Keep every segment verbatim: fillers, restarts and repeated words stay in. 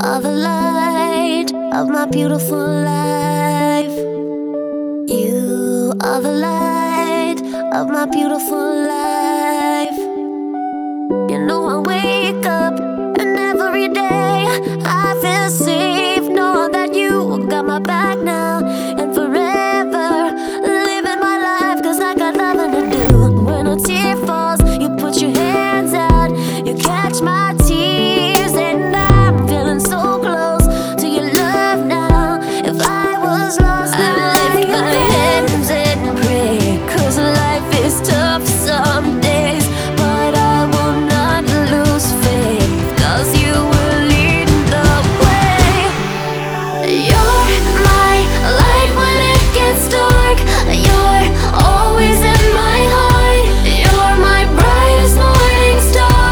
are the light of my beautiful life. You are the light of my beautiful life. You know I wake up and every day I feel safe, knowing that you got my back now and forever, living my life, cause I got nothing to do. When a tear falls, you put your hands out, you catch my tears, and I'm feeling so close to your love now. If I was lost, I'd lift my hands and pray, cause life is tough some days, but I will not lose faith, cause you will lead the way. You're my light when it gets dark, you're always in my heart, you're my brightest morning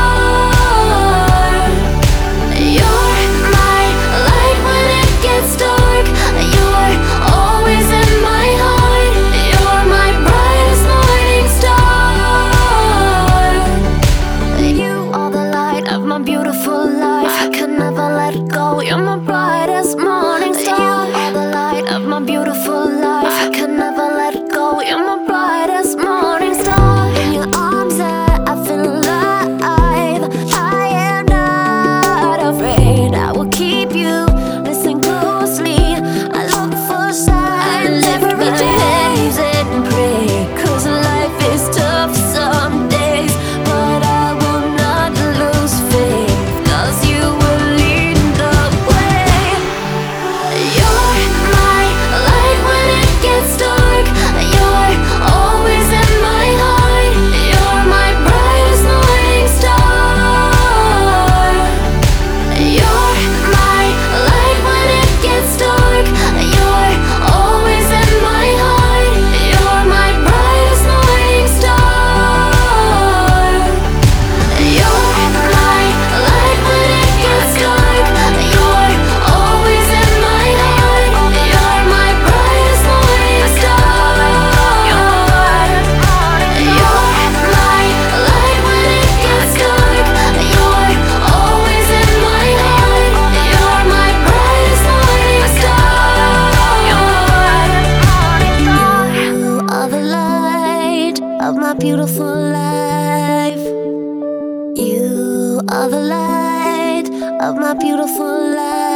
star. You're my light when it gets dark, you're always in my heart, you're my brightest morning star. You are the light of my beautiful life, I could never let it go, you're my brightest morning star. You are the light of my beautiful life, I could never let it go, you're my brightest morning star. In your arms I, I feel alive, I am not afraid, I will keep you, listen closely, I look for signs, I lift my hands and pray, cause life is tough some days, but I will not lose faith, cause you will lead the way. You're my light when it gets dark, you're always in my heart, you're my brightest morning star. You're my light when it gets dark, you're always in my heart, you're my brightest morning star. You're my light when it gets dark, you're always in my heart, you're my brightest morning star. You're my light when it gets dark, you're always in my heart, you're my brightest morning star. You are the light of my beautiful life. You are the light of my beautiful life.